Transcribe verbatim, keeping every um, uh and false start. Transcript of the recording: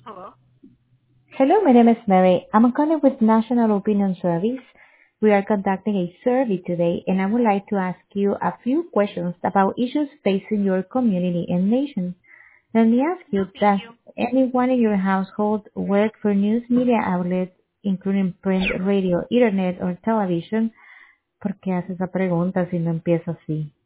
Hello? Hello, my name is Mary. I'm calling with National Opinion Service. We are conducting a survey today, and I would like to ask you a few questions about issues facing your community and nation. Let me ask you, Thank does you. anyone in your household work for news media outlets, including print, radio, internet, or television? ¿Por qué hace esa pregunta si no empieza así?